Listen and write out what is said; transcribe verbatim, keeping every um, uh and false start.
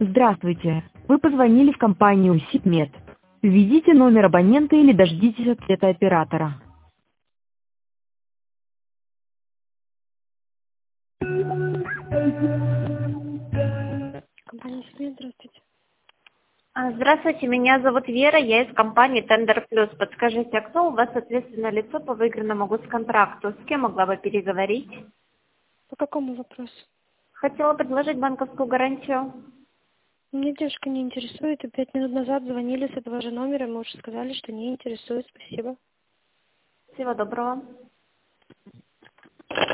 Здравствуйте. Вы позвонили в компанию Сибмет. Введите номер абонента или дождитесь ответа оператора. Компания Сибмет, здравствуйте. А, Здравствуйте, меня зовут Вера, я из компании Tender Plus. Подскажите, а кто у вас ответственное лицо по выигранному госконтракту? С кем могла бы переговорить? По какому вопросу? Хотела предложить банковскую гарантию. Мне девушка не интересует, и пять минут назад звонили с этого же номера, мы уже сказали, что не интересует, спасибо. Всего доброго.